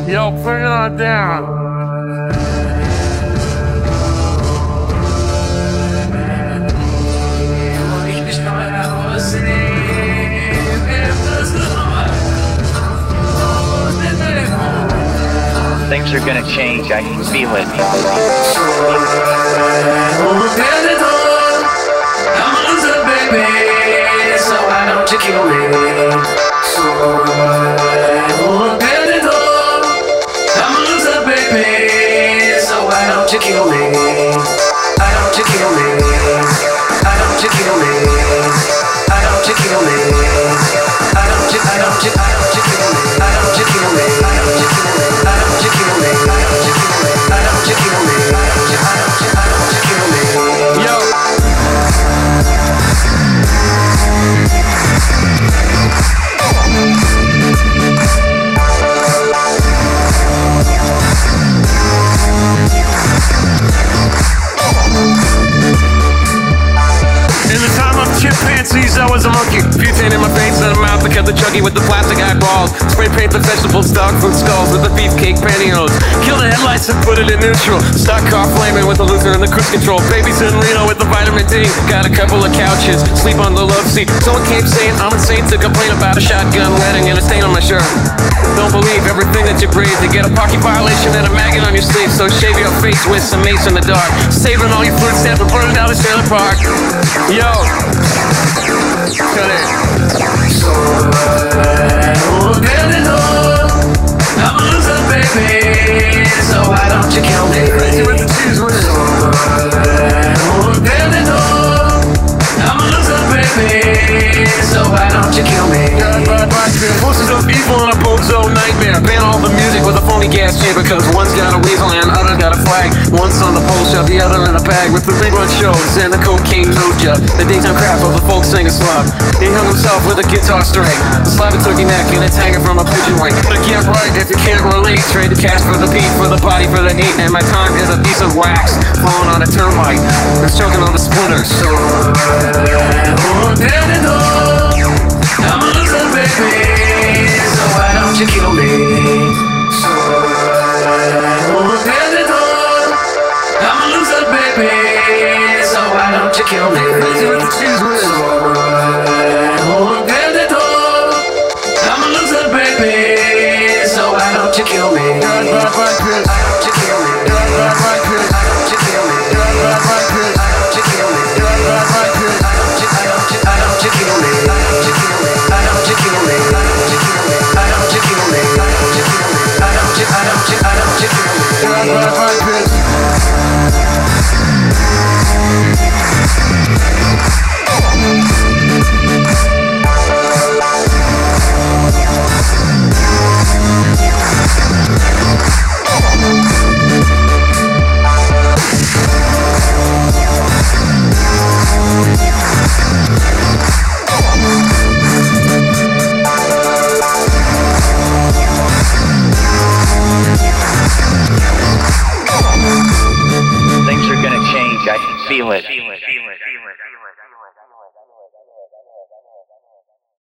Yo, bring it on down. Things are gonna change, I can feel it. I'm a loser, baby, so why don't you kill me? I'm a loser, baby, so why don't you kill me? Why don't you kill me? Why don't you kill me? Why don't you kill me? Why don't you kill me? Why don't you kill me? Why don't you kill me? Why don't you kill me? Why don't you kill me? Why don't you kill me? Why don't you kill me? Why don't you kill me? Yo. In the time of chimpanzees, I was a monkey. Butane in my face and a mouth that kept the chuggy with the plastic eyeballs. Spray paint the vegetables, dog food skulls with the beefcake pantyhose. Kill the headlights and put it in neutral. Stock car flaming with the loser and the cruise control. Babies in Reno with the vitamin D. Got a couple of couches, sleep on the love seat. Someone came saying I'm insane to complain about a shotgun wedding and a stain on my shirt. Don't believe everything that you breathe. You get a parking violation and a maggot on your sleeve. So shave your face with some mace in the dark. Saving all your food stamps and burning down the trailer park. Yo, cut it. I'm a loser, baby, so why don't you kill me? Crazy with the cheese with it. I'm a loser, baby, so why don't you kill me? Forces of evil in a bozo nightmare. Ban all the music with a phony gas chamber, cause one's got a weasel and other's got a flag. One's on the pole shove, the other in a bag with the rerun shows and the cocaine moja. The daytime crap of the folk singer slub. He hung himself with a guitar string, a slab of turkey neck and it's hanging from a pigeon wing. But get right if you can't relate. Trade the cash for the beat, for the body, for the heat. And my time is a piece of wax falling on a termite that's choking on the splinters. I'm a loser, baby, so why don't you kill me? I'm a loser, baby, so why don't you kill me? I'm a loser, baby, so why don't you kill me? Why don't you kill me? Why don't you kill me? Why don't you kill me? Why don't you kill me? Why don't you kill me? Why don't you kill me? Why don't you kill me? Why don't you kill me? Why don't you kill me? Why don't you kill me? Things are gonna change, I can feel it.